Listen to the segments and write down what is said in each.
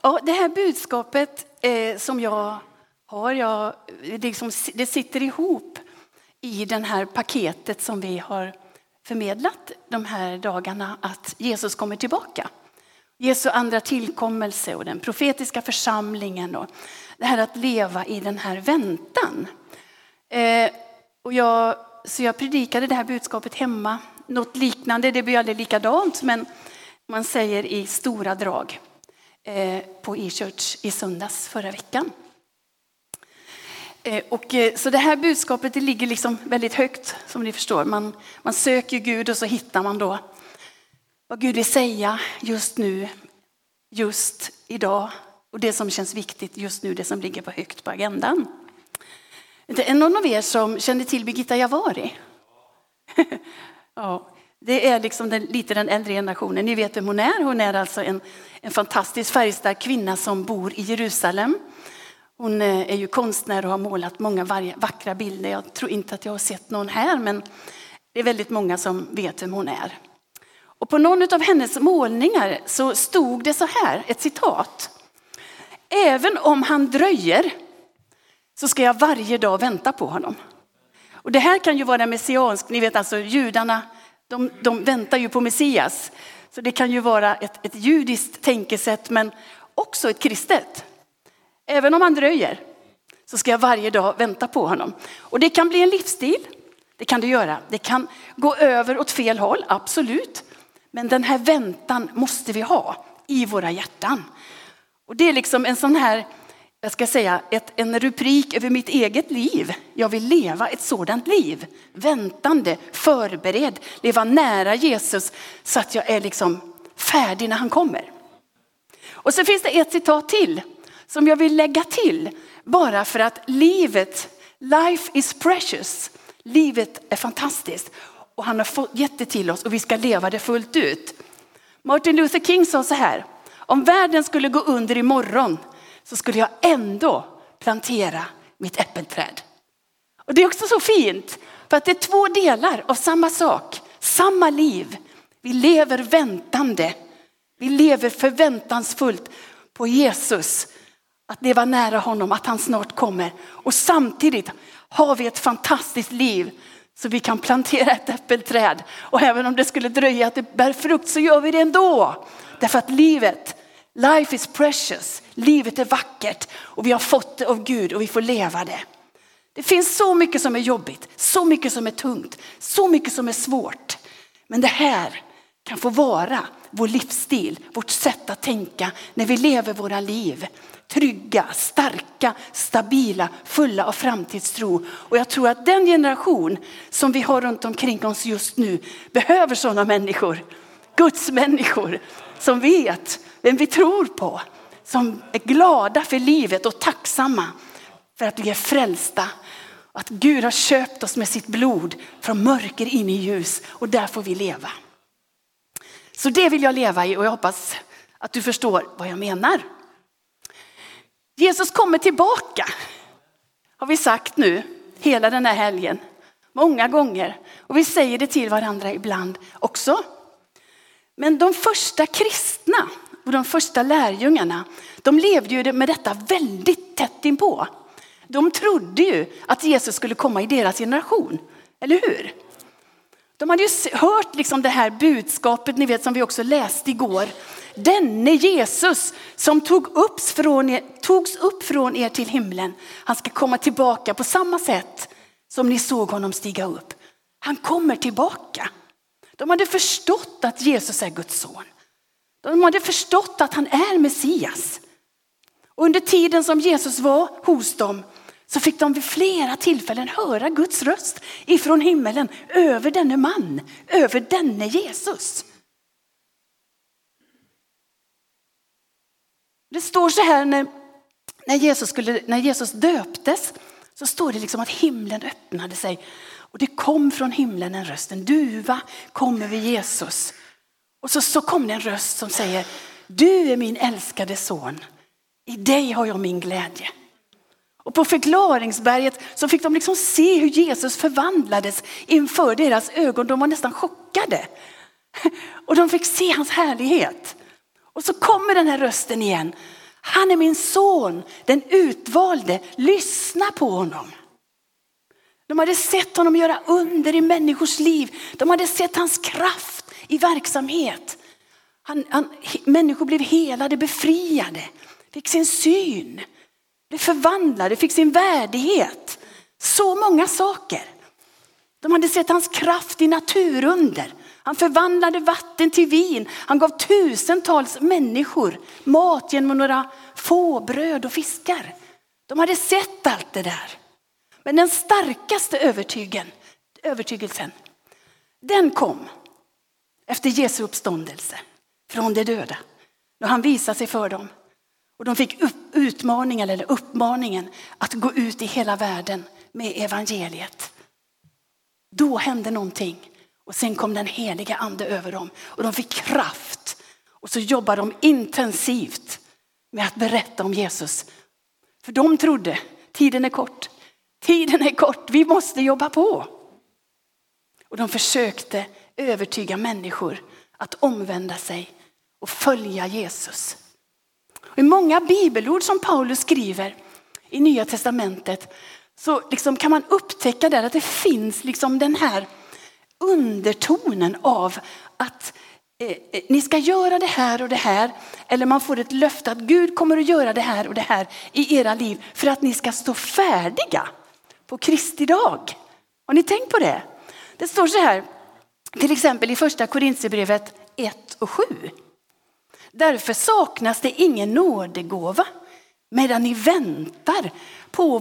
Ja, det här budskapet som jag har, det sitter ihop i den här paketet som vi har förmedlat de här dagarna, att Jesus kommer tillbaka. Jesu andra tillkommelse och den profetiska församlingen och det här att leva i den här väntan. Så jag predikade det här budskapet hemma. Något liknande, det blir aldrig likadant, men man säger i stora drag på e-church i söndags förra veckan. Så det här budskapet, det ligger liksom väldigt högt, som ni förstår. Man söker Gud och så hittar man då vad Gud vill säga just nu, just idag. Och det som känns viktigt just nu, det som ligger på högt på agendan. Det är någon av er som känner till Birgitta Javari? Ja, det är liksom lite den äldre generationen. Ni vet vem hon är. Hon är alltså en fantastisk färgstark kvinna som bor i Jerusalem. Hon är ju konstnär och har målat många vackra bilder. Jag tror inte att jag har sett någon här, men det är väldigt många som vet vem hon är. Och på någon av hennes målningar så stod det så här, ett citat. Även om han dröjer så ska jag varje dag vänta på honom. Och det här kan ju vara messiansk, ni vet alltså judarna, de väntar ju på Messias. Så det kan ju vara ett judiskt tänkesätt, men också ett kristet. Även om han dröjer så ska jag varje dag vänta på honom. Och det kan bli en livsstil, det kan det göra. Det kan gå över åt fel håll, absolut. Men den här väntan måste vi ha i våra hjärtan. Och det är liksom en sån här, jag ska säga, en rubrik över mitt eget liv. Jag vill leva ett sådant liv. Väntande, förberedd, leva nära Jesus så att jag är liksom färdig när han kommer. Och så finns det ett citat till som jag vill lägga till. Bara för att life is precious. Livet är fantastiskt. Och han har gett det till oss och vi ska leva det fullt ut. Martin Luther King sa så här. Om världen skulle gå under imorgon så skulle jag ändå plantera mitt äppelträd. Och det är också så fint. För att det är två delar av samma sak. Samma liv. Vi lever väntande. Vi lever förväntansfullt på Jesus. Att leva nära honom, att han snart kommer. Och samtidigt har vi ett fantastiskt liv. Så vi kan plantera ett äppelträd. Och även om det skulle dröja att det bär frukt så gör vi det ändå. Därför att life is precious. Livet är vackert. Och vi har fått det av Gud och vi får leva det. Det finns så mycket som är jobbigt. Så mycket som är tungt. Så mycket som är svårt. Men det här kan få vara vår livsstil. Vårt sätt att tänka när vi lever våra liv. Trygga, starka, stabila, fulla av framtidstro. Och jag tror att den generation som vi har runt omkring oss just nu behöver sådana människor. Guds människor som vet vem vi tror på. Som är glada för livet och tacksamma för att vi är frälsta. Att Gud har köpt oss med sitt blod från mörker in i ljus. Och där får vi leva. Så det vill jag leva i och jag hoppas att du förstår vad jag menar. Jesus kommer tillbaka, har vi sagt nu hela den här helgen. Många gånger. Och vi säger det till varandra ibland också. Men de första kristna och de första lärjungarna, de levde ju med detta väldigt tätt inpå. De trodde ju att Jesus skulle komma i deras generation, eller hur? De hade ju hört liksom det här budskapet, ni vet, som vi också läste igår. Denne Jesus som togs upp från er till himlen. Han ska komma tillbaka på samma sätt som ni såg honom stiga upp. Han kommer tillbaka. De hade förstått att Jesus är Guds son. De hade förstått att han är Messias. Och under tiden som Jesus var hos dem så fick de vid flera tillfällen höra Guds röst ifrån himmelen över denne man, över denne Jesus. Det står så här när Jesus döptes så står det liksom att himlen öppnade sig. Och det kom från himlen en röst, en duva kom över Jesus. Och så kom det en röst som säger, du är min älskade son, i dig har jag min glädje. Och på förklaringsberget så fick de liksom se hur Jesus förvandlades inför deras ögon. De var nästan chockade. Och de fick se hans härlighet. Och så kommer den här rösten igen. Han är min son, den utvalde. Lyssna på honom. De hade sett honom göra under i människors liv. De hade sett hans kraft i verksamhet. Människor blev helade, befriade. Fick sin syn. Blev förvandlade, fick sin värdighet. Så många saker. De hade sett hans kraft i naturunder. Han förvandlade vatten till vin. Han gav tusentals människor mat genom några få bröd och fiskar. De hade sett allt det där. Men den starkaste övertygelsen, den kom efter Jesu uppståndelse från de döda. Då han visade sig för dem. Och de fick uppmaningen att gå ut i hela världen med evangeliet. Då hände någonting. Och sen kom den heliga ande över dem. Och de fick kraft. Och så jobbade de intensivt med att berätta om Jesus. För de trodde, tiden är kort. Tiden är kort, vi måste jobba på. Och de försökte övertyga människor att omvända sig och följa Jesus. Och i många bibelord som Paulus skriver i Nya testamentet så liksom kan man upptäcka där att det finns liksom den här undertonen av att ni ska göra det här och det här. Eller man får ett löfte att Gud kommer att göra det här och det här i era liv för att ni ska stå färdiga på Kristi dag. Har ni tänkt på det? Det står så här, till exempel i första Korinthierbrevet 1 och 7. Därför saknas det ingen nådegåva medan ni väntar på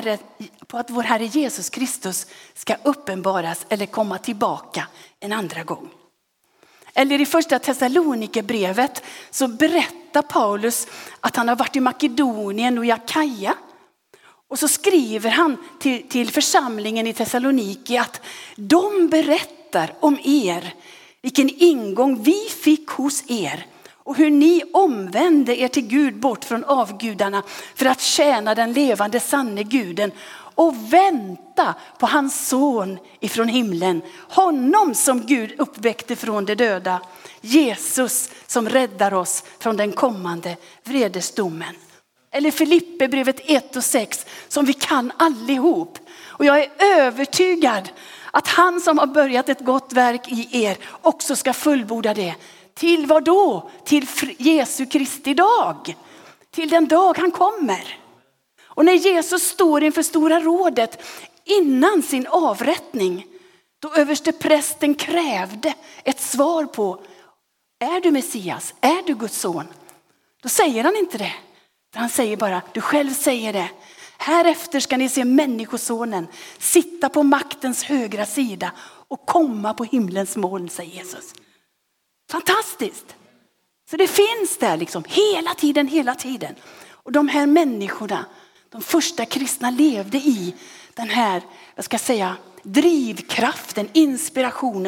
att vår Herre Jesus Kristus ska uppenbaras eller komma tillbaka en andra gång. Eller i första Thessalonikerbrevet så berättar Paulus att han har varit i Makedonien och i Akaja. Och så skriver han till församlingen i Thessaloniki att de berättar om er, vilken ingång vi fick hos er och hur ni omvände er till Gud bort från avgudarna för att tjäna den levande sanne Guden och vänta på hans son ifrån himlen, honom som Gud uppväckte från de döda, Jesus som räddar oss från den kommande vredesdomen. Eller Filipperbrevet 1 och 6 som vi kan allihop. Och jag är övertygad att han som har börjat ett gott verk i er också ska fullborda det. Till vad då? Till Jesu Kristi dag. Till den dag han kommer. Och när Jesus står inför stora rådet innan sin avrättning, då överste prästen krävde ett svar på: är du Messias? Är du Guds son? Då säger han inte det. Han säger bara, du själv säger det. Härefter ska ni se människosonen sitta på maktens högra sida och komma på himlens moln, säger Jesus. Fantastiskt. Så det finns där liksom hela tiden. Och de här människorna, de första kristna levde i den här, jag ska säga, drivkraften, inspirationen.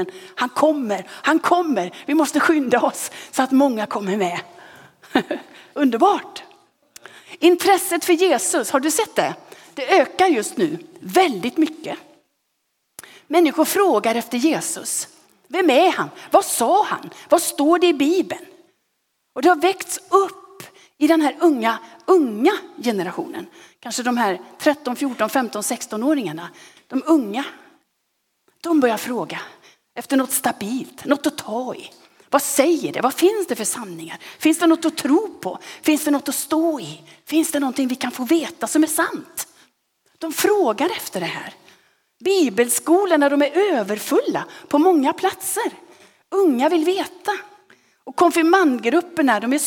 Han kommer. Vi måste skynda oss så att många kommer med. Underbart. Intresset för Jesus, har du sett det? Det ökar just nu väldigt mycket. Människor frågar efter Jesus. Vem är han? Vad sa han? Vad står det i Bibeln? Och det har väckts upp i den här unga generationen. Kanske de här 13, 14, 15, 16-åringarna. De unga. De börjar fråga efter något stabilt, något att ta i. Vad säger det? Vad finns det för sanningar? Finns det något att tro på? Finns det något att stå i? Finns det någonting vi kan få veta som är sant? De frågar efter det här. Bibelskolorna, de är överfulla på många platser. Unga vill veta. Och konfirmandgrupperna, de är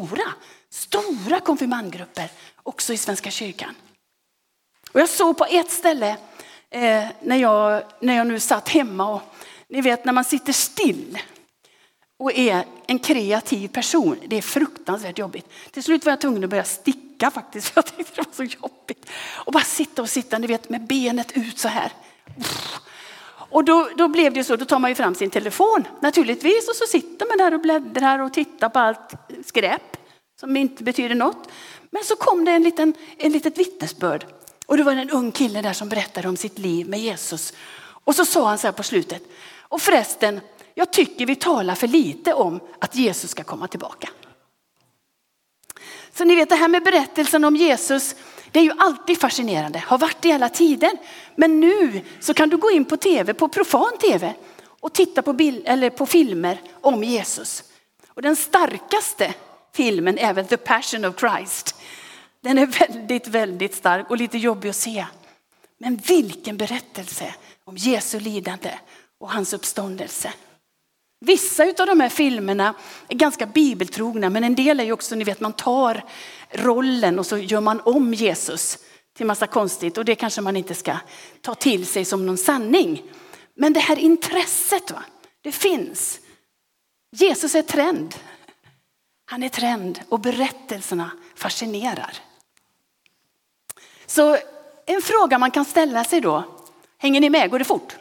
stora konfirmandgrupper också i Svenska kyrkan. Och jag såg på ett ställe när jag nu satt hemma, och ni vet när man sitter still och är en kreativ person, det är fruktansvärt jobbigt. Till slut var jag tvungen att börja sticka faktiskt, för jag tyckte det var så jobbigt. Och bara sitta, ni vet, med benet ut så här. Och då blev det så, då tar man ju fram sin telefon naturligtvis, och så sitter man där och bläddrar och tittar på allt skräp som inte betyder något. Men så kom det en litet vittnesbörd, och det var en ung kille där som berättade om sitt liv med Jesus. Och så sa han så här på slutet: och förresten, jag tycker vi talar för lite om att Jesus ska komma tillbaka. Så ni vet, det här med berättelsen om Jesus, det är ju alltid fascinerande. Har varit det i alla tider. Men nu så kan du gå in på tv, på profan tv, och titta på filmer om Jesus. Och den starkaste filmen är väl The Passion of Christ. Den är väldigt, väldigt stark och lite jobbig att se. Men vilken berättelse om Jesu lidande och hans uppståndelse. Vissa av de här filmerna är ganska bibeltrogna, men en del är ju också, ni vet, man tar rollen och så gör man om Jesus till massa konstigt, och det kanske man inte ska ta till sig som någon sanning. Men det här intresset, va? Det finns. Jesus är trend. Han är trend och berättelserna fascinerar. Så en fråga man kan ställa sig då. Hänger ni med? Går det fort?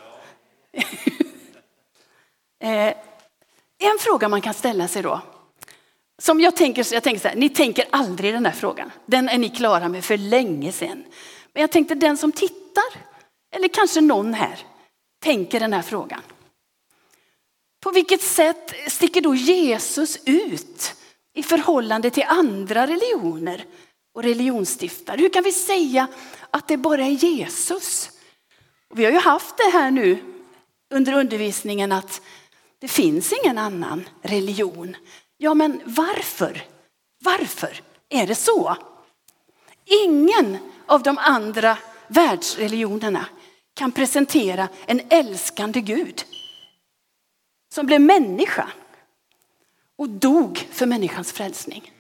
En fråga man kan ställa sig då. Som jag tänker så här, ni tänker aldrig den här frågan. Den är ni klara med för länge sedan. Men jag tänkte den som tittar, eller kanske någon här, tänker den här frågan. På vilket sätt sticker då Jesus ut i förhållande till andra religioner och religionsstiftare? Hur kan vi säga att det bara är Jesus? Och vi har ju haft det här nu under undervisningen att det finns ingen annan religion. Ja, men varför? Varför är det så? Ingen av de andra världsreligionerna kan presentera en älskande Gud som blev människa och dog för människans frälsning.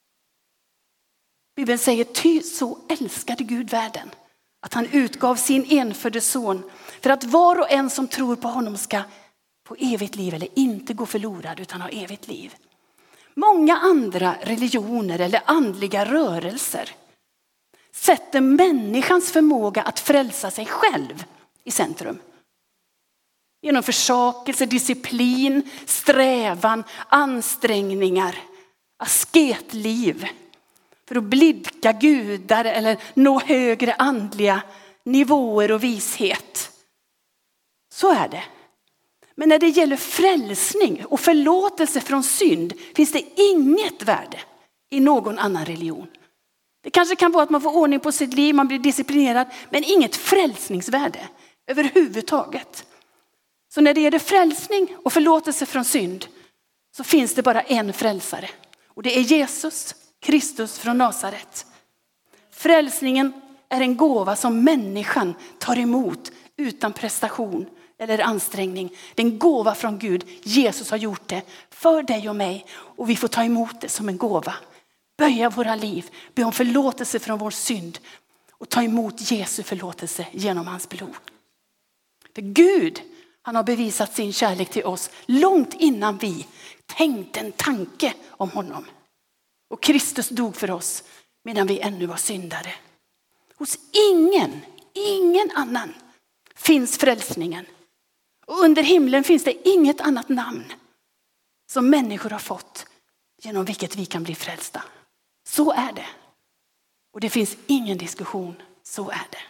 Bibeln säger, ty så älskade Gud världen att han utgav sin enfödde son för att var och en som tror på honom ska få evigt liv, eller inte gå förlorad utan ha evigt liv. Många andra religioner eller andliga rörelser sätter människans förmåga att frälsa sig själv i centrum. Genom försakelse, disciplin, strävan, ansträngningar, asketliv för att blidka gudar eller nå högre andliga nivåer och vishet. Så är det. Men när det gäller frälsning och förlåtelse från synd finns det inget värde i någon annan religion. Det kanske kan vara att man får ordning på sitt liv, man blir disciplinerad, men inget frälsningsvärde överhuvudtaget. Så när det gäller frälsning och förlåtelse från synd så finns det bara en frälsare. Och det är Jesus Kristus från Nasaret. Frälsningen är en gåva som människan tar emot utan prestation eller ansträngning. Det är en gåva från Gud. Jesus har gjort det för dig och mig. Och vi får ta emot det som en gåva. Böja våra liv. Be om förlåtelse från vår synd. Och ta emot Jesu förlåtelse genom hans blod. För Gud, han har bevisat sin kärlek till oss långt innan vi tänkte en tanke om honom. Och Kristus dog för oss medan vi ännu var syndare. Hos ingen annan finns frälsningen. Och under himlen finns det inget annat namn som människor har fått genom vilket vi kan bli frälsta. Så är det. Och det finns ingen diskussion. Så är det.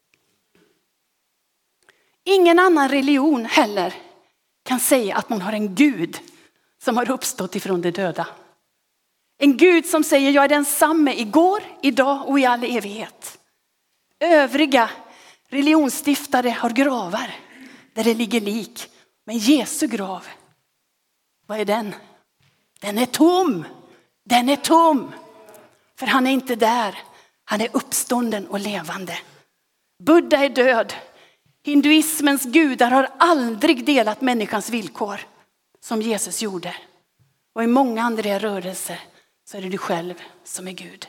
Ingen annan religion heller kan säga att man har en Gud som har uppstått ifrån de döda. En Gud som säger jag är densamme igår, idag och i all evighet. Övriga religionsstiftare har gravar där det ligger lik. Men Jesu grav, vad är den? Den är tom. Den är tom. För han är inte där. Han är uppstånden och levande. Buddha är död. Hinduismens gudar har aldrig delat människans villkor som Jesus gjorde. Och i många andra rörelser så är det du själv som är Gud.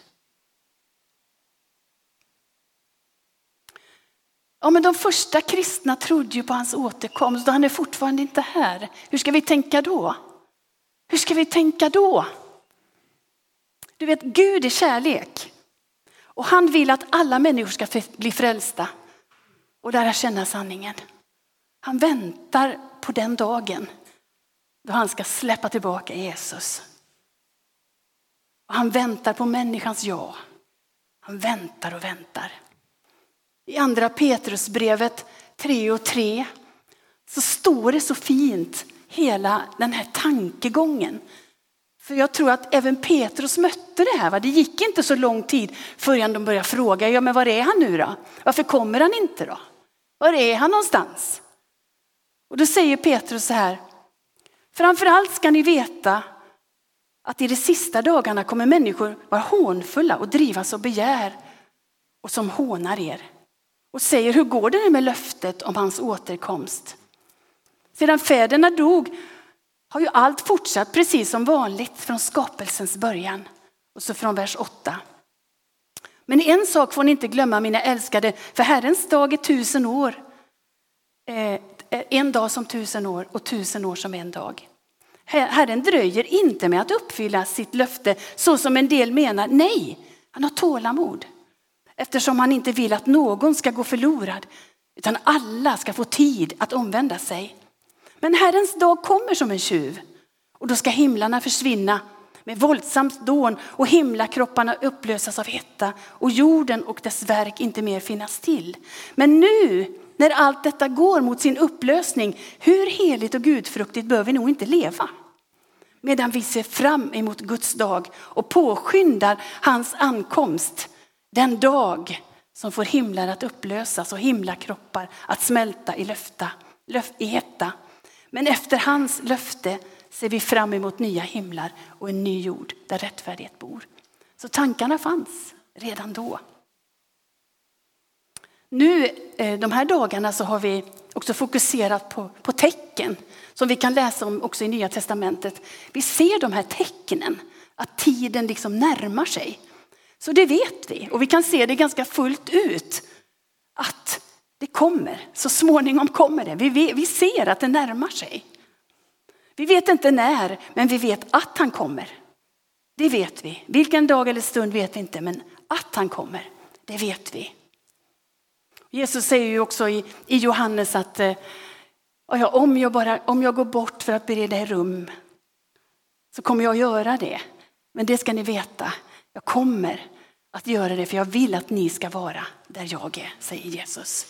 Ja, men de första kristna trodde ju på hans återkomst och han är fortfarande inte här. Hur ska vi tänka då? Hur ska vi tänka då? Du vet, Gud är kärlek. Och han vill att alla människor ska bli frälsta och lära känna sanningen. Han väntar på den dagen då han ska släppa tillbaka Jesus. Och han väntar på människans ja. Han väntar och väntar. I andra Petrusbrevet 3:3 så står det så fint hela den här tankegången. För jag tror att även Petrus mötte det här. Va? Det gick inte så lång tid förrän de började fråga. Ja, men var är han nu då? Varför kommer han inte då? Var är han någonstans? Och då säger Petrus så här. Framförallt ska ni veta att i de sista dagarna kommer människor vara hånfulla och drivas av begär och som hånar er. Och säger, hur går det med löftet om hans återkomst? Sedan fäderna dog har ju allt fortsatt precis som vanligt från skapelsens början. Och så från vers 8. Men en sak får ni inte glömma, mina älskade, för Herrens dag är 1000 år. En dag som 1000 år och 1000 år som en dag. Herren dröjer inte med att uppfylla sitt löfte så som en del menar. Nej, han har tålamod. Eftersom han inte vill att någon ska gå förlorad utan alla ska få tid att omvända sig. Men Herrens dag kommer som en tjuv och då ska himlarna försvinna med våldsamt dån och himlakropparna upplösas av hetta och jorden och dess verk inte mer finnas till. Men nu när allt detta går mot sin upplösning, hur heligt och gudfruktigt bör vi nog inte leva? Medan vi ser fram emot Guds dag och påskyndar hans ankomst, den dag som får himlar att upplösas och himlakroppar att smälta i hetta. Men efter hans löfte ser vi fram emot nya himlar och en ny jord där rättfärdighet bor. Så tankarna fanns redan då. Nu de här dagarna så har vi också fokuserat på tecken som vi kan läsa om också i Nya testamentet. Vi ser de här tecknen att tiden liksom närmar sig. Så det vet vi och vi kan se det ganska fullt ut att det kommer. Så småningom kommer det. Vi ser att det närmar sig. Vi vet inte när, men vi vet att han kommer. Det vet vi. Vilken dag eller stund vet vi inte, men att han kommer, det vet vi. Jesus säger ju också i Johannes att om jag går bort för att bereda er rum så kommer jag att göra det. Men det ska ni veta, jag kommer att göra det för jag vill att ni ska vara där jag är, säger Jesus.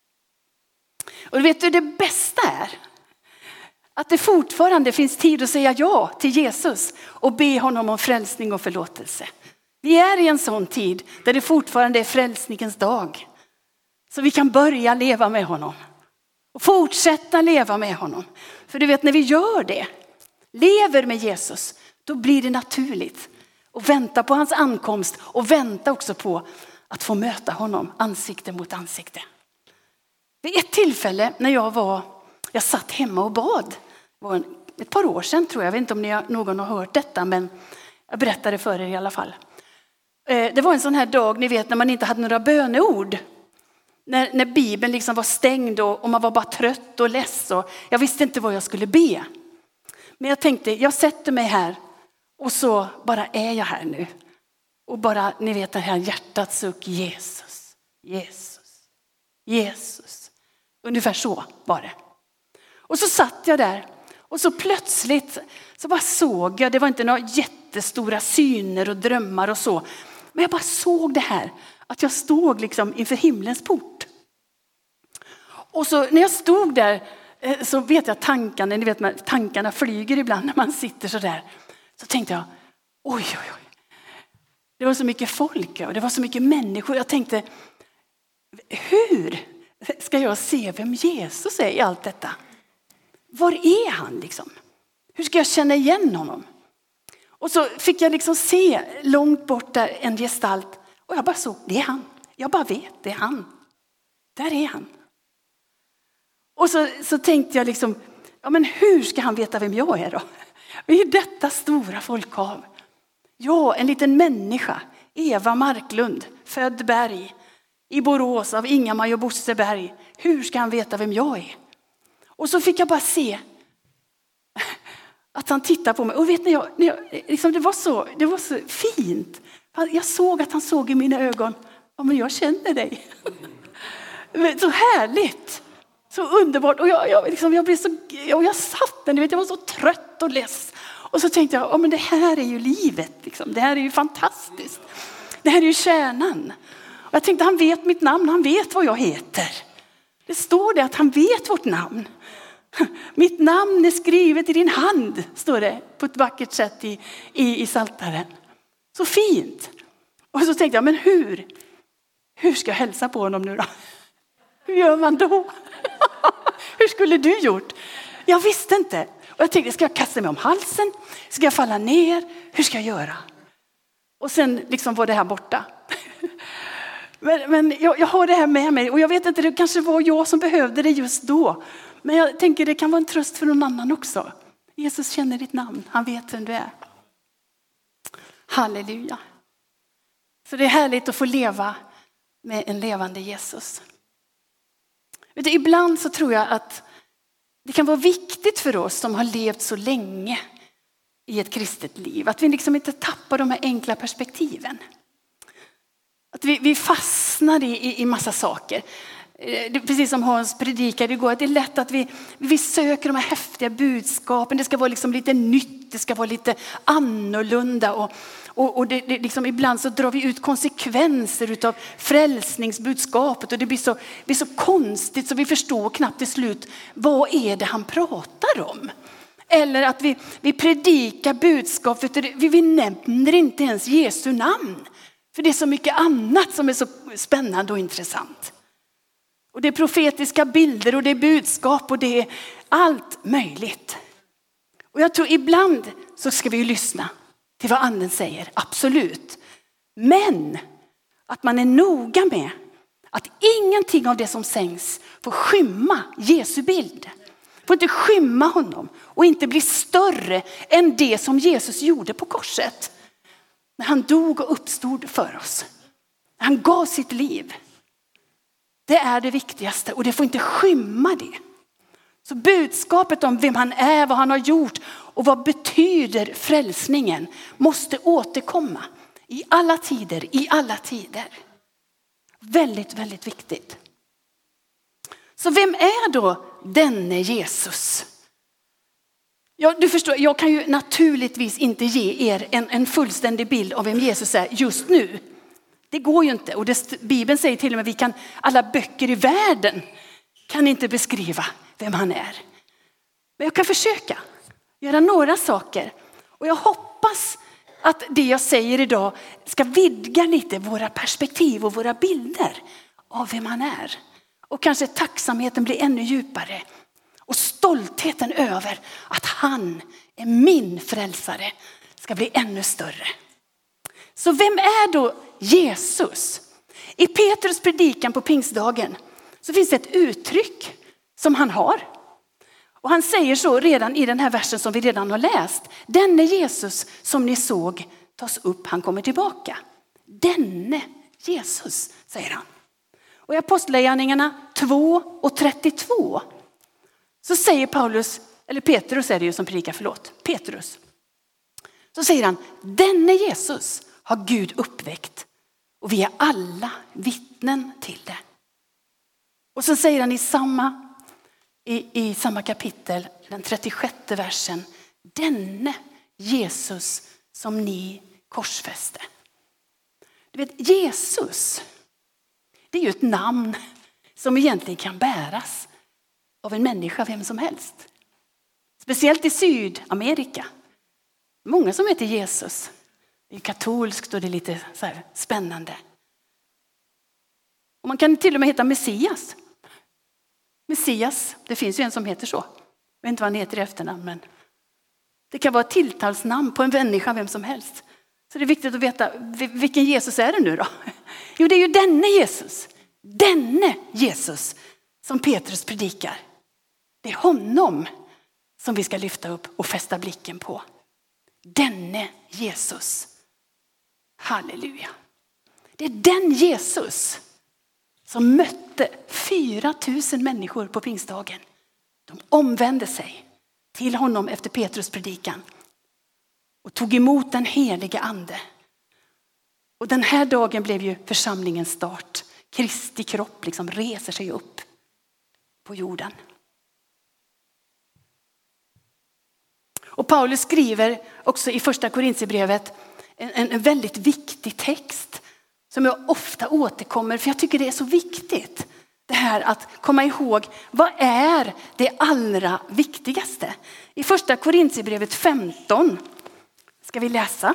Och du vet det bästa är att det fortfarande finns tid att säga ja till Jesus och be honom om frälsning och förlåtelse. Vi är i en sån tid där det fortfarande är frälsningens dag. Så vi kan börja leva med honom och fortsätta leva med honom. För du vet när vi gör det, lever med Jesus, då blir det naturligt att vänta på hans ankomst och vänta också på att få möta honom ansikte mot ansikte. Vid ett tillfälle när jag satt hemma och bad, det var ett par år sedan tror jag vet inte om någon har hört detta men jag berättade för er i alla fall. Det var en sån här dag ni vet när man inte hade några böneord. När Bibeln liksom var stängd och man var bara trött och less och jag visste inte vad jag skulle be. Men jag tänkte, jag sätter mig här och så bara är jag här nu. Och bara, ni vet den här hjärtats suck, Jesus, Jesus, Jesus. Ungefär så var det. Och så satt jag där och så plötsligt så bara såg jag, det var inte några jättestora syner och drömmar och så. Men jag bara såg det här, att jag stod liksom inför himlens port. Och så när jag stod där så vet jag tankarna, ni vet tankarna flyger ibland när man sitter så där. Så tänkte jag, oj. Det var så mycket folk och det var så mycket människor. Jag tänkte, hur ska jag se vem Jesus är i allt detta? Var är han liksom? Hur ska jag känna igen honom? Och så fick jag liksom se långt bort där en gestalt. Och jag bara såg, det är han. Jag bara vet, det är han. Där är han. Och så tänkte jag liksom, ja men hur ska han veta vem jag är då? I detta stora folkhav. Jag, en liten människa, Eva Marklund, född Berg, i Borås av Inga-Maj och Bosse Berg. Hur ska han veta vem jag är? Och så fick jag bara se att han tittar på mig. Och vet ni, liksom det var så fint. Jag såg att han såg i mina ögon. Ja, men jag känner dig. Så härligt. Så underbart. Och jag blev så, och jag satt där, jag var så trött och less. Och så tänkte jag, ja men det här är ju livet. Liksom. Det här är ju fantastiskt. Det här är ju kärnan. Och jag tänkte, han vet mitt namn, han vet vad jag heter. Det står det att han vet vårt namn. Mitt namn är skrivet i din hand, står det på ett vackert sätt i Psaltaren. Så fint. Och så tänkte jag, men hur ska jag hälsa på honom nu då? Hur gör man då? Hur skulle du gjort? Jag visste inte. Och jag tänkte, ska jag kasta mig om halsen? Ska jag falla ner? Hur ska jag göra? Och sen liksom var det här borta. Men jag har det här med mig. Och jag vet inte, det kanske var jag som behövde det just då. Men jag tänker, det kan vara en tröst för någon annan också. Jesus känner ditt namn. Han vet vem du är. Halleluja. Så det är härligt att få leva med en levande Jesus. Vet du, ibland så tror jag att det kan vara viktigt för oss som har levt så länge i ett kristet liv. Att vi liksom inte tappar de här enkla perspektiven. Att vi fastnar i massa saker. Precis som Hans predikade igår, att det är lätt att vi söker de här häftiga budskapen. Det ska vara liksom lite nytt, det ska vara lite annorlunda. Och det liksom, ibland så drar vi ut konsekvenser utav frälsningsbudskapet. Och det blir så konstigt så vi förstår knappt till slut, vad är det han pratar om? Eller att vi predikar budskapet, vi nämner inte ens Jesu namn. För det är så mycket annat som är så spännande och intressant. Och det är profetiska bilder och det är budskap och det är allt möjligt. Och jag tror ibland så ska vi ju lyssna till vad anden säger, absolut. Men att man är noga med att ingenting av det som sängs får skymma Jesu bild. Får inte skymma honom och inte bli större än det som Jesus gjorde på korset. När han dog och uppstod för oss. Han gav sitt liv. Det är det viktigaste och det får inte skymma det. Så budskapet om vem han är, vad han har gjort och vad betyder frälsningen måste återkomma i alla tider, i alla tider. Väldigt, väldigt viktigt. Så vem är då denne Jesus? Ja, du förstår, jag kan ju naturligtvis inte ge er en fullständig bild av vem Jesus är just nu. Det går ju inte. Och Bibeln säger till och med att alla böcker i världen kan inte beskriva vem han är. Men jag kan försöka göra några saker. Och jag hoppas att det jag säger idag ska vidga lite våra perspektiv och våra bilder av vem han är. Och kanske tacksamheten blir ännu djupare. Och stoltheten över att han är min frälsare ska bli ännu större. Så vem är då Jesus? I Petrus predikan på pingstdagen så finns det ett uttryck som han har. Och han säger så redan i den här versen som vi redan har läst. Denne Jesus som ni såg tas upp, han kommer tillbaka. Denne Jesus, säger han. Och i Apostlagärningarna 2:32 så säger Petrus är det ju som predikar, Petrus. Så säger han, denne Jesus har Gud uppväckt och vi är alla vittnen till det. Och så säger han i samma kapitel, den 36:e versen, denne Jesus som ni korsfäste. Du vet, Jesus, det är ju ett namn som egentligen kan bäras av en människa, vem som helst. Speciellt i Sydamerika. Många som heter Jesus. Det är katolskt och det är lite så här spännande. Och man kan till och med heta Messias. Messias, det finns ju en som heter så. Jag vet inte vad han heter i efternamn, men det kan vara ett tilltalsnamn på en människa, vem som helst. Så det är viktigt att veta, vilken Jesus är det nu då? Jo, det är ju denne Jesus. Denne Jesus som Petrus predikar. Det är honom som vi ska lyfta upp och fästa blicken på. Denne Jesus. Halleluja. Det är den Jesus som mötte 4 000 människor på pingstdagen. De omvände sig till honom efter Petrus predikan och tog emot den heliga ande. Och den här dagen blev ju församlingens start. Kristi kropp liksom reser sig upp på jorden. Och Paulus skriver också i första Korinthierbrevet en väldigt viktig text som jag ofta återkommer, för jag tycker det är så viktigt. det här att komma ihåg, vad är det allra viktigaste? I första Korinthierbrevet 15 ska vi läsa.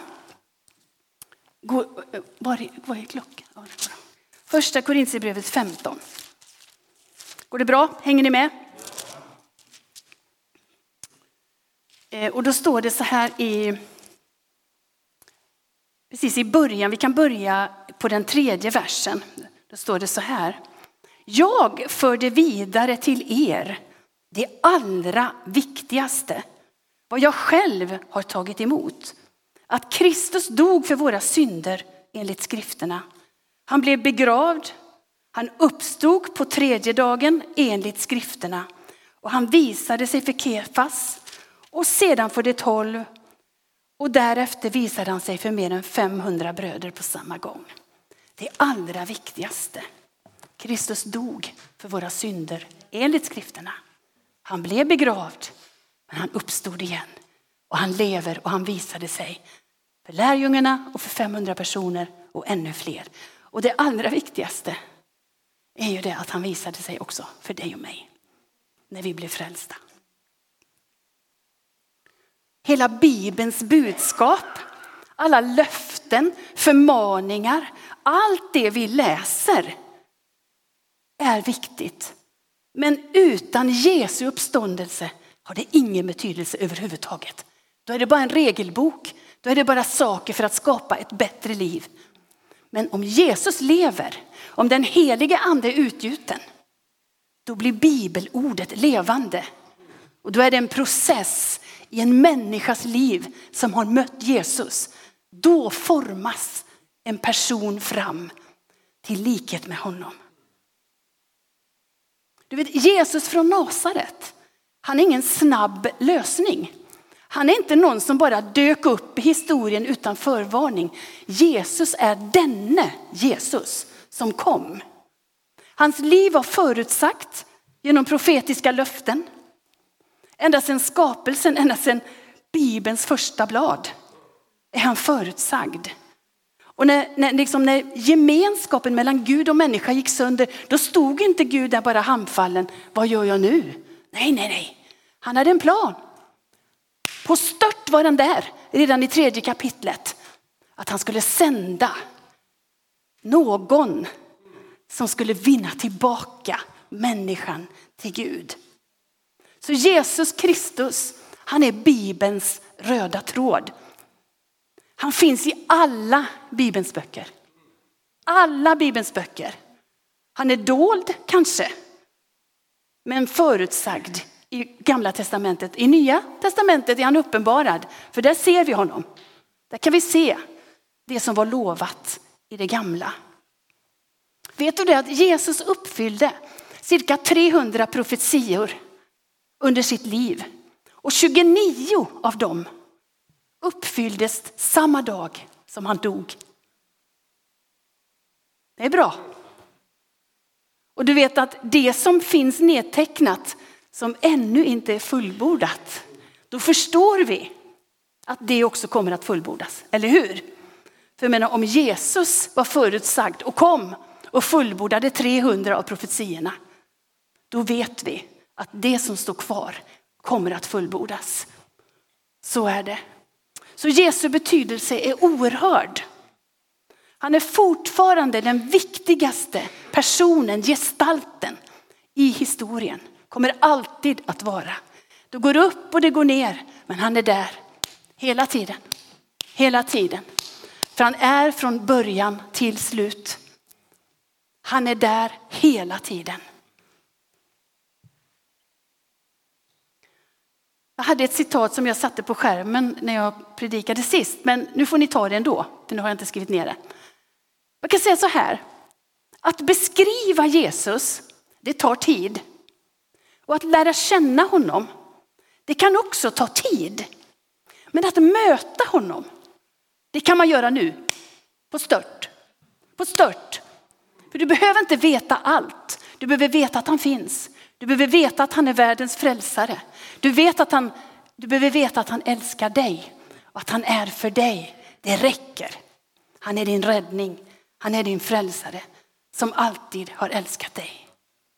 Vad är klockan? Första Korinthierbrevet 15. Går det bra? Hänger ni med? Och då står det så här precis i början. Vi kan börja på den 3:e versen. Då står det så här. Jag förde vidare till er det allra viktigaste. Vad jag själv har tagit emot. Att Kristus dog för våra synder enligt skrifterna. Han blev begravd. Han uppstod på 3:e dagen enligt skrifterna. Och han visade sig för Kefas. Och sedan för de 12. Och därefter visade han sig för mer än 500 bröder på samma gång. Det allra viktigaste. Kristus dog för våra synder enligt skrifterna. Han blev begravd. Men han uppstod igen. Och han lever och han visade sig för lärjungarna och för 500 personer och ännu fler. Och det allra viktigaste är ju det att han visade sig också för dig och mig. När vi blev frälsta. Hela Bibelns budskap, alla löften, förmaningar, allt det vi läser är viktigt. Men utan Jesu uppståndelse har det ingen betydelse överhuvudtaget. Då är det bara en regelbok. Då är det bara saker för att skapa ett bättre liv. Men om Jesus lever, om den heliga ande är utgjuten, då blir bibelordet levande. Och då är det en process i en människas liv som har mött Jesus. Då formas en person fram till likhet med honom. Du vet, Jesus från Nasaret, han är ingen snabb lösning. Han är inte någon som bara dök upp i historien utan förvarning. Jesus är denne Jesus som kom. Hans liv var förutsagt genom profetiska löften. Ända sedan skapelsen, ända sedan Bibelns första blad är han förutsagd. Och när gemenskapen mellan Gud och människa gick sönder, då stod inte Gud där bara handfallen. Vad gör jag nu? Nej. Han hade en plan. På stört var den där redan i 3:e kapitlet. Att han skulle sända någon som skulle vinna tillbaka människan till Gud. Så Jesus Kristus, han är Bibelns röda tråd. Han finns i alla Bibelns böcker. Alla Bibelns böcker. Han är dold kanske, men förutsagd i Gamla testamentet. I Nya testamentet är han uppenbarad, för där ser vi honom. Där kan vi se det som var lovat i det gamla. Vet du det att Jesus uppfyllde cirka 300 profetior under sitt liv. Och 29 av dem uppfylldes samma dag som han dog. Det är bra. Och du vet att det som finns nedtecknat som ännu inte är fullbordat, då förstår vi att det också kommer att fullbordas. Eller hur? För jag menar, om Jesus var förutsagd och kom och fullbordade 300 av profetierna, då vet vi att det som står kvar kommer att fullbordas. Så är det. Så Jesu betydelse är oerhörd. Han är fortfarande den viktigaste personen, gestalten i historien. Kommer alltid att vara. Det går upp och det går ner, men han är där hela tiden. Hela tiden. För han är från början till slut. Han är där hela tiden. Jag hade ett citat som jag satte på skärmen när jag predikade sist. Men nu får ni ta det ändå, för nu har jag inte skrivit ner det. Jag kan säga så här. Att beskriva Jesus, det tar tid. Och att lära känna honom, det kan också ta tid. Men att möta honom, det kan man göra nu. På stört. På stört. För du behöver inte veta allt. Du behöver veta att han finns. Du behöver veta att han är världens frälsare. Du behöver veta att han älskar dig. Och att han är för dig. Det räcker. Han är din räddning. Han är din frälsare. Som alltid har älskat dig.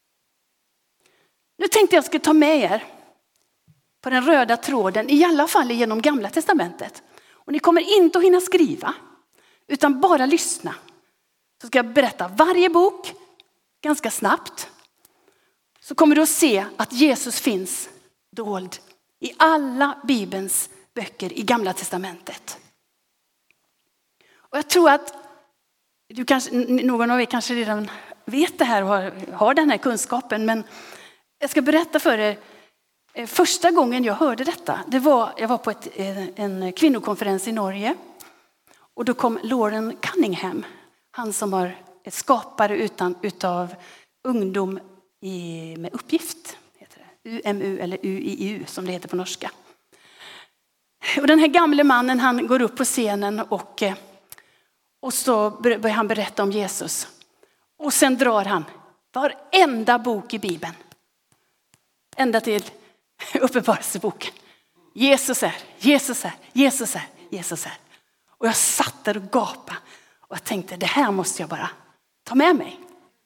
Nu tänkte jag skulle ta med er på den röda tråden, i alla fall genom Gamla testamentet. Och ni kommer inte att hinna skriva, utan bara lyssna. Så ska jag berätta varje bok ganska snabbt. Så kommer du att se att Jesus finns dold i alla Bibelns böcker i Gamla testamentet. Och jag tror att någon av er kanske redan vet det här och har den här kunskapen. Men jag ska berätta för er. Första gången jag hörde detta, jag var på en kvinnokonferens i Norge. Och då kom Lauren Cunningham, han som var ett skapare utav ungdom med uppgift. Heter det. UMU eller UIU som det heter på norska. Och den här gamle mannen, han går upp på scenen och så börjar han berätta om Jesus. Och sen drar han varenda bok i Bibeln. Ända till Uppenbarelseboken. Jesus är, Jesus är, Jesus är, Jesus är. Och jag satt där och gapade. Och jag tänkte, det här måste jag bara ta med mig.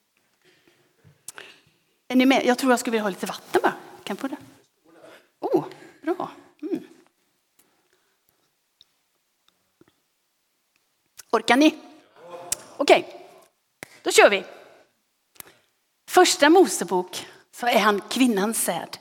Är ni med? Jag tror jag skulle vilja ha lite vatten bara. Kan jag få det? Bra. Orkar ni? Okej, då kör vi. Första Mosebok så är han kvinnans säd.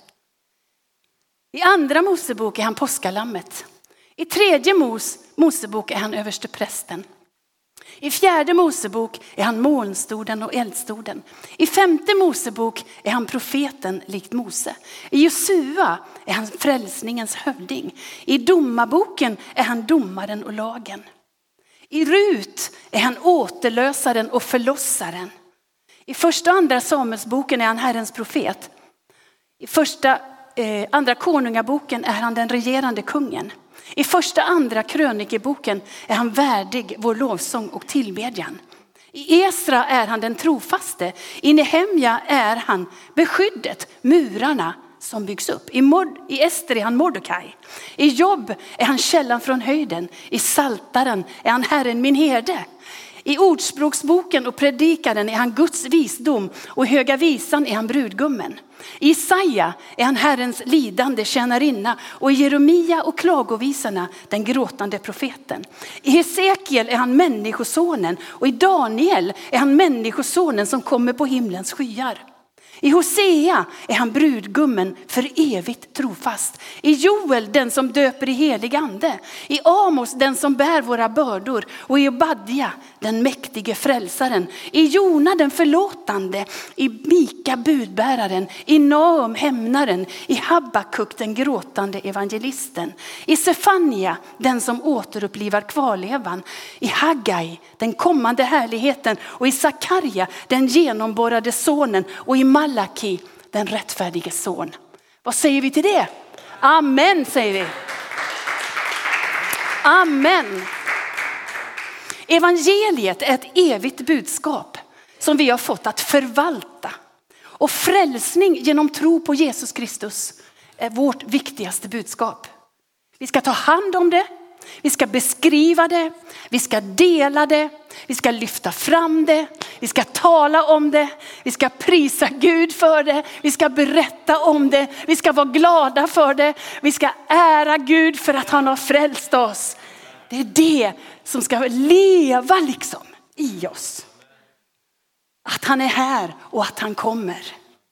I andra Mosebok är han påskalammet. I tredje Mosebok är han översteprästen. I fjärde Mosebok är han molnstoden och eldstoden. I femte Mosebok är han profeten likt Mose. I Josua är han frälsningens hövding. I domarboken är han domaren och lagen. I Rut är han återlösaren och förlossaren. I första och andra Samuelsboken är han Herrens profet. I andra konungaboken är han den regerande kungen. I första andra krönikeboken är han värdig vår lovsång och tillbedjan. I Esra är han den trofaste. I Nehemja är han beskyddet, murarna som byggs upp. I Ester är han Mordecai. I Jobb är han källan från höjden. I Saltaren är han Herren min herde. I Ordspråksboken och predikaren är han Guds visdom och i Höga visan är han brudgummen. I Isaia är han Herrens lidande tjänarinna och i Jeremia och klagovisarna den gråtande profeten. I Hesekiel är han människosonen och i Daniel är han människosonen som kommer på himlens skyar. I Hosea är han brudgummen för evigt trofast. I Joel den som döper i helig ande. I Amos den som bär våra bördor. Och i Obadja den mäktige frälsaren. I Jona den förlåtande. I Mika budbäraren. I Naum hämnaren. I Habakuk den gråtande evangelisten. I Sefania den som återupplivar kvarlevan. I Haggai den kommande härligheten. Och i Sakarja den genomborrade sonen. Och i Malaki, den rättfärdige son. Vad säger vi till det? Amen säger vi. Amen. Evangeliet är ett evigt budskap som vi har fått att förvalta. Och frälsning genom tro på Jesus Kristus är vårt viktigaste budskap. Vi ska ta hand om det. Vi ska beskriva det, vi ska dela det, vi ska lyfta fram det, vi ska tala om det, vi ska prisa Gud för det, vi ska berätta om det, vi ska vara glada för det, vi ska ära Gud för att han har frälst oss. Det är det som ska leva liksom i oss. Att han är här och att han kommer.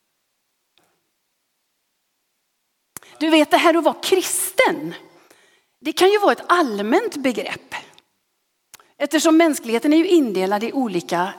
Du vet, det här att vara kristen, det kan ju vara ett allmänt begrepp. Eftersom mänskligheten är ju indelad i olika,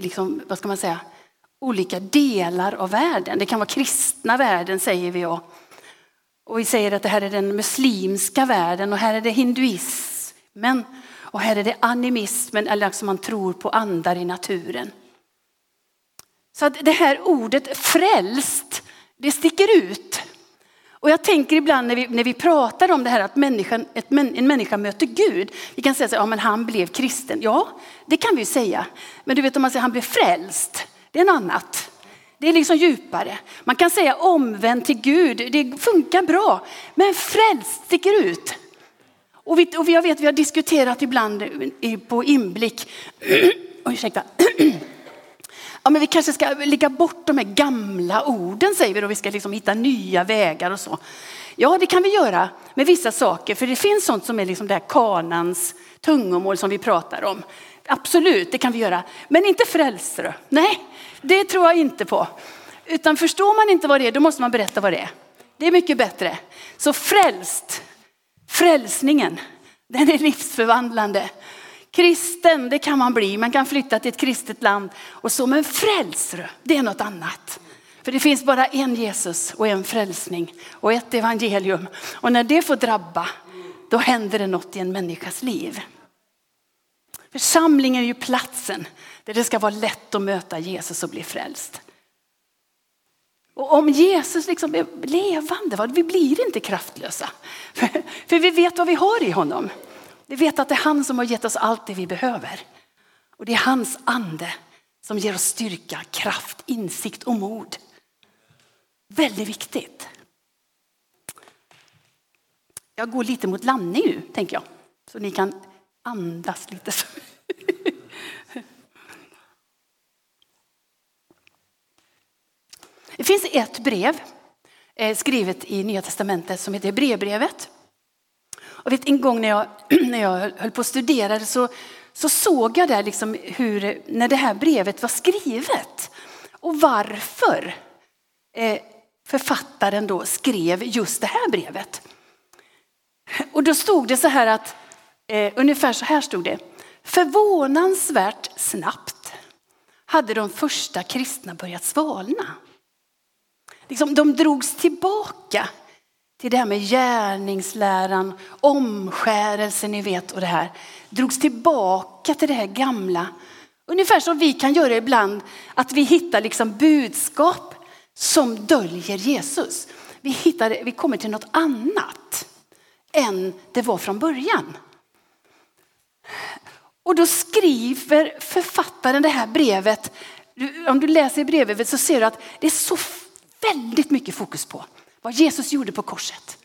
olika delar av världen. Det kan vara kristna världen säger vi. Och vi säger att det här är den muslimska världen och här är det hinduismen. Och här är det animismen eller som man tror på andar i naturen. Så att det här ordet frälst, det sticker ut. Och jag tänker ibland när vi pratar om det här att en människa möter Gud. Vi kan säga så ja men han blev kristen. Ja, det kan vi säga. Men du vet om man säger han blev frälst. Det är något annat. Det är liksom djupare. Man kan säga omvänd till Gud. Det funkar bra. Men frälst sticker ut. Och jag vet vi har diskuterat ibland på inblick. Ursäkta. Ja, men vi kanske ska lägga bort de här gamla orden, säger vi då. Vi ska liksom hitta nya vägar och så. Ja, det kan vi göra med vissa saker. För det finns sånt som är liksom det här kanans tungomål som vi pratar om. Absolut, det kan vi göra. Men inte frälsare. Nej, det tror jag inte på. Utan förstår man inte vad det är, då måste man berätta vad det är. Det är mycket bättre. Så frälsningen, den är livsförvandlande. Kristen, det kan man bli. Man kan flytta till ett kristet land. Och så, men frälsare, det är något annat. För det finns bara en Jesus och en frälsning och ett evangelium. Och när det får drabba, då händer det något i en människas liv. Församlingen är ju platsen där det ska vara lätt att möta Jesus och bli frälst. Och om Jesus liksom är levande, vi blir inte kraftlösa. För vi vet vad vi har i honom. Vi vet att det är han som har gett oss allt det vi behöver. Och det är hans ande som ger oss styrka, kraft, insikt och mod. Väldigt viktigt. Jag går lite mot landning nu, tänker jag. Så ni kan andas lite. Det finns ett brev skrivet i Nya testamentet som heter Hebreerbrevet. Och vet, en gång när jag höll på att studera så såg jag där liksom när det här brevet var skrivet. Och varför författaren då skrev just det här brevet. Och då stod det så här att, ungefär så här stod det. Förvånansvärt snabbt hade de första kristna börjat svalna. Liksom, de drogs tillbaka till det här med gärningsläran, omskärelsen, ni vet, och det här. Drogs tillbaka till det här gamla. Ungefär som vi kan göra ibland, att vi hittar liksom budskap som döljer Jesus. Vi kommer till något annat än det var från början. Och då skriver författaren det här brevet. Om du läser i brevet så ser du att det är så väldigt mycket fokus på vad Jesus gjorde på korset.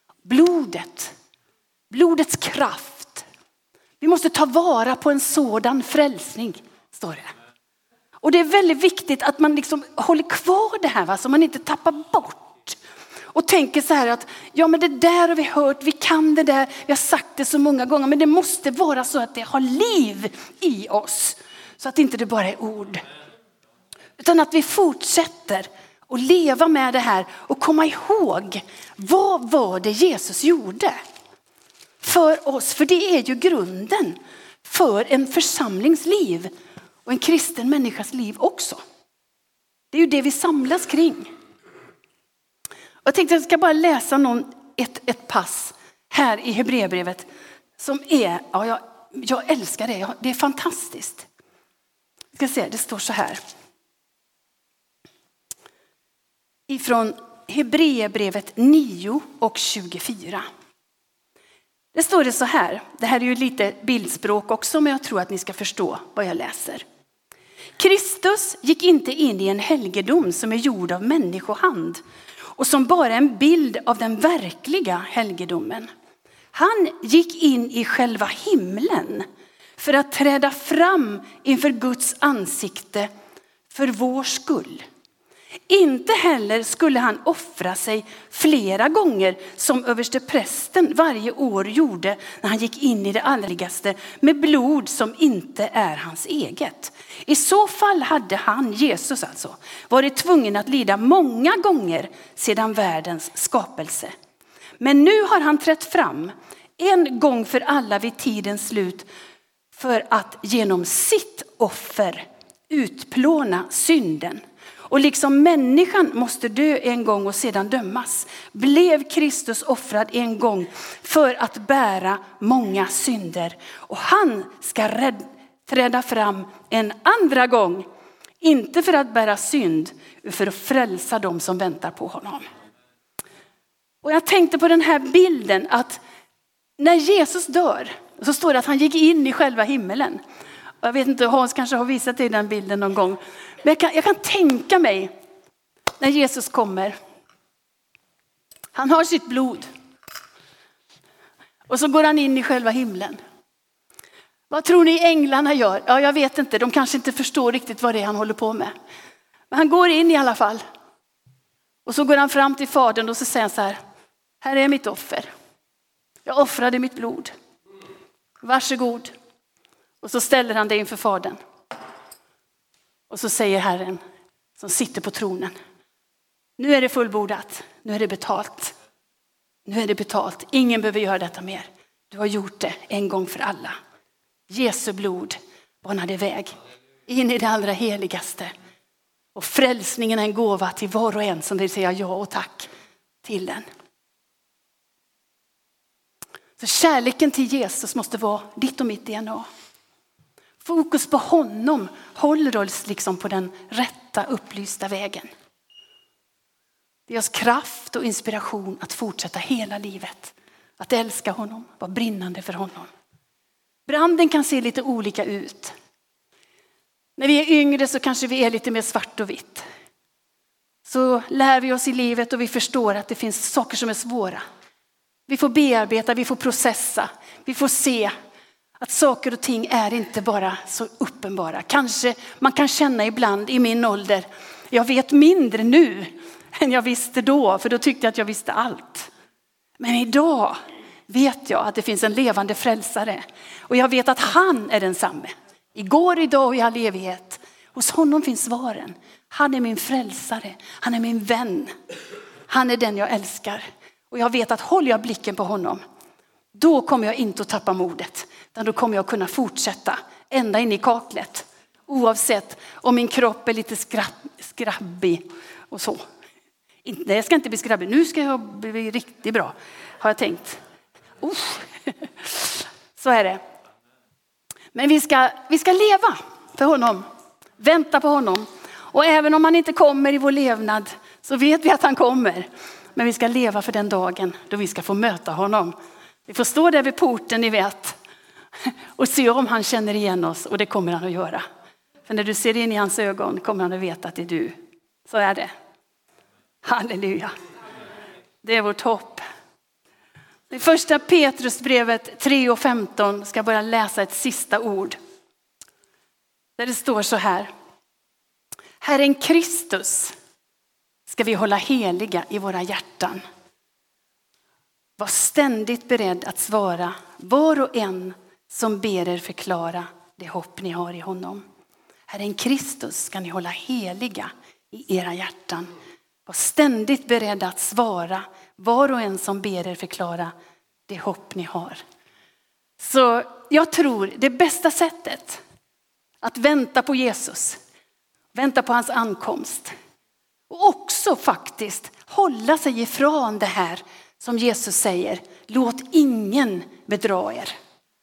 Blodets kraft. Vi måste ta vara på en sådan frälsning, står det. Och det är väldigt viktigt att man liksom håller kvar det här, va? Så man inte tappar bort. Och tänker så här att, ja men det där har vi hört, vi kan det där, vi har sagt det så många gånger. Men det måste vara så att det har liv i oss. Så att inte det bara är ord. Utan att vi fortsätter att leva med det här och komma ihåg, vad var det Jesus gjorde för oss? För det är ju grunden för en församlingsliv och en kristen människas liv också. Det är ju det vi samlas kring. Jag tänkte att jag ska bara läsa ett pass här i Hebreerbrevet som är, jag älskar det, det är fantastiskt. Jag ska se, det står så här. Ifrån Hebreerbrevet 9 och 24. Det står det så här. Det här är ju lite bildspråk också, men jag tror att ni ska förstå vad jag läser. Kristus gick inte in i en helgedom som är gjord av människohand och som bara är en bild av den verkliga helgedomen. Han gick in i själva himlen för att träda fram inför Guds ansikte för vår skull. Inte heller skulle han offra sig flera gånger som översteprästen varje år gjorde när han gick in i det allrigaste med blod som inte är hans eget. I så fall hade han, Jesus alltså, varit tvungen att lida många gånger sedan världens skapelse. Men nu har han trätt fram en gång för alla vid tidens slut för att genom sitt offer utplåna synden. Och liksom människan måste dö en gång och sedan dömas, blev Kristus offrad en gång för att bära många synder. Och han ska träda fram en andra gång, inte för att bära synd, utan för att frälsa dem som väntar på honom. Och jag tänkte på den här bilden att när Jesus dör så står det att han gick in i själva himmelen. Jag vet inte, Hans kanske har visat dig den bilden någon gång. Men jag kan tänka mig när Jesus kommer. Han har sitt blod. Och så går han in i själva himlen. Vad tror ni änglarna gör? Ja, jag vet inte. De kanske inte förstår riktigt vad det är han håller på med. Men han går in i alla fall. Och så går han fram till fadern och så säger han så här. Här är mitt offer. Jag offrade mitt blod. Varsågod. Och så ställer han det inför fadern. Och så säger Herren som sitter på tronen. Nu är det fullbordat. Nu är det betalt. Nu är det betalt. Ingen behöver göra detta mer. Du har gjort det en gång för alla. Jesu blod banade väg in i det allra heligaste. Och frälsningen är en gåva till var och en som vill säga ja och tack till den. Så kärleken till Jesus måste vara ditt och mitt DNA. Fokus på honom håller oss liksom på den rätta upplysta vägen. Det ger oss kraft och inspiration att fortsätta hela livet. Att älska honom, vara brinnande för honom. Branden kan se lite olika ut. När vi är yngre så kanske vi är lite mer svart och vitt. Så lär vi oss i livet och vi förstår att det finns saker som är svåra. Vi får bearbeta, vi får processa, vi får se att saker och ting är inte bara så uppenbara. Kanske man kan känna ibland i min ålder, jag vet mindre nu än jag visste då, för då tyckte jag att jag visste allt. Men idag vet jag att det finns en levande frälsare och jag vet att han är densamme. Igår, idag och i all evighet. Hos honom finns svaren. Han är min frälsare, han är min vän. Han är den jag älskar. Och jag vet att håller jag blicken på honom, då kommer jag inte att tappa modet. Utan då kommer jag kunna fortsätta ända in i kaklet. Oavsett om min kropp är lite skrabbig och så. Nej, jag ska inte bli skrabbig. Nu ska jag bli riktigt bra, har jag tänkt. Så är det. Men vi ska leva för honom. Vänta på honom. Och även om han inte kommer i vår levnad så vet vi att han kommer. Men vi ska leva för den dagen då vi ska få möta honom. Vi får stå där vid porten, ni vet. Och se om han känner igen oss. Och det kommer han att göra. För när du ser in i hans ögon kommer han att veta att det är du. Så är det. Halleluja. Det är vårt hopp. I första Petrusbrevet 3:15 ska jag bara läsa ett sista ord. Där det står så här. Herren Kristus ska vi hålla heliga i våra hjärtan. Var ständigt beredd att svara var och en som ber er förklara det hopp ni har i honom. Herren Kristus ska ni hålla heliga i era hjärtan. Var ständigt beredd att svara var och en som ber er förklara det hopp ni har. Så jag tror det bästa sättet att vänta på Jesus, vänta på hans ankomst och också faktiskt hålla sig ifrån det här som Jesus säger, låt ingen bedra er.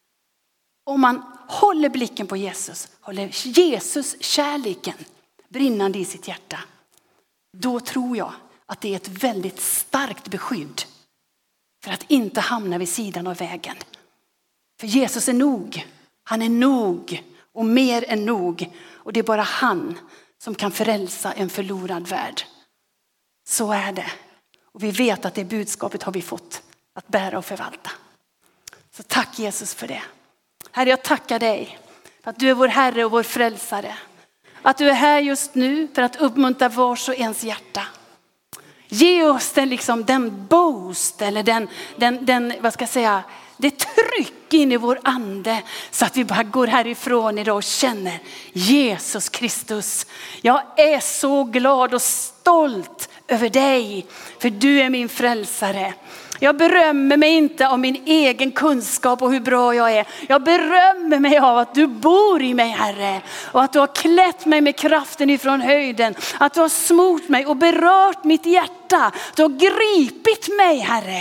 Om man håller blicken på Jesus, håller Jesus kärleken brinnande i sitt hjärta, då tror jag att det är ett väldigt starkt beskydd för att inte hamna vid sidan av vägen. För Jesus är nog, han är nog och mer än nog. Och det är bara han som kan frälsa en förlorad värld. Så är det. Och vi vet att det budskapet har vi fått att bära och förvalta. Så tack Jesus för det. Herre, jag tackar dig för att du är vår Herre och vår frälsare. Att du är här just nu för att uppmuntra vars och ens hjärta. Ge oss den boost eller den vad ska jag säga, det tryck in i vår ande så att vi bara går härifrån idag och känner Jesus Kristus. Jag är så glad och stolt över dig för du är min frälsare. Jag berömmer mig inte av min egen kunskap och hur bra jag är. Jag berömmer mig av att du bor i mig, Herre. Och att du har klätt mig med kraften ifrån höjden. Att du har smort mig och berört mitt hjärta. Du har gripit mig, Herre.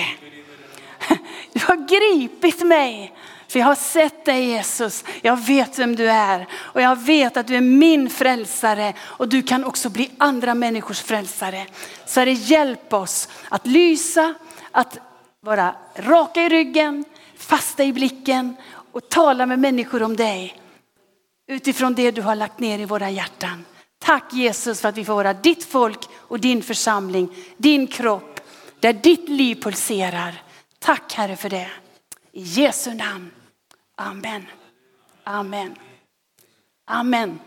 Du har gripit mig. För jag har sett dig, Jesus. Jag vet vem du är. Och jag vet att du är min frälsare. Och du kan också bli andra människors frälsare. Så är det, hjälp oss att lysa. Att vara raka i ryggen, fasta i blicken och tala med människor om dig. Utifrån det du har lagt ner i våra hjärtan. Tack Jesus för att vi får vara ditt folk och din församling, din kropp, där ditt liv pulserar. Tack Herre för det. I Jesu namn. Amen. Amen. Amen.